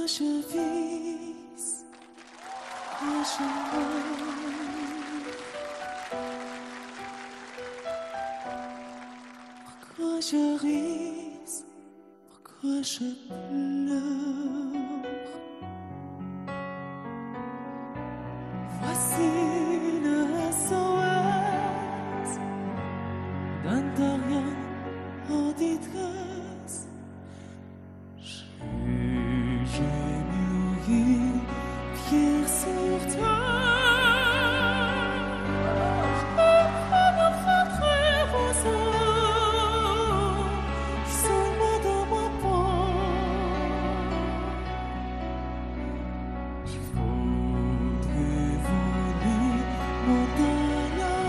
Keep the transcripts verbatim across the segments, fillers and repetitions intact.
Pourquoi je vis, pourquoi je meurs, pourquoi je ris, pourquoi je pleure. Voici le S O S d'un rien en détresse. J'ai mûri pierre sur terre. Je me ferai vos âmes seulement dans ma peau. Je voudrais voler monter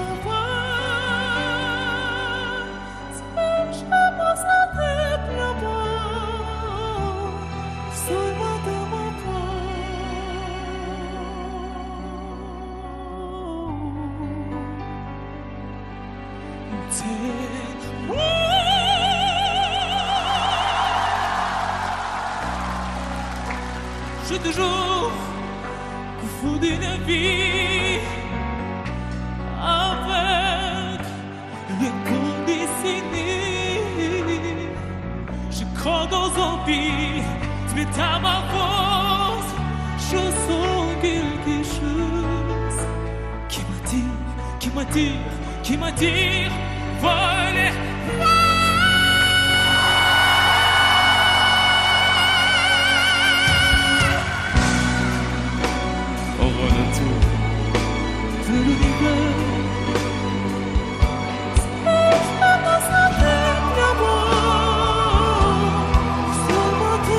là-bas. Si je me sentais là-bas, seulement dans ma peau. Je toujours au fond d'une vie avec le conditionnel. Je crois aux zombies, mais à ma force, je sens quelque chose qui m'attire, qui m'attire, qui m'attire. Voler. Au retour de l'univers, je me sentais là-bas, seulement de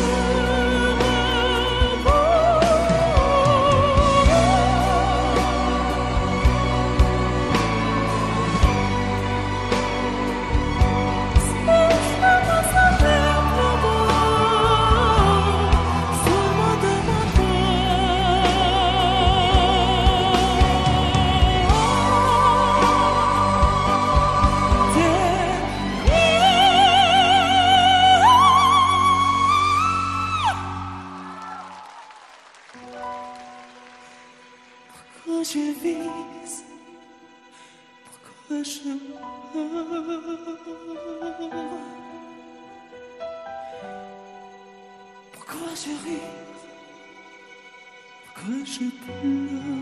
pourquoi je vis, pourquoi je meurs, pourquoi je ris, pourquoi je pleure.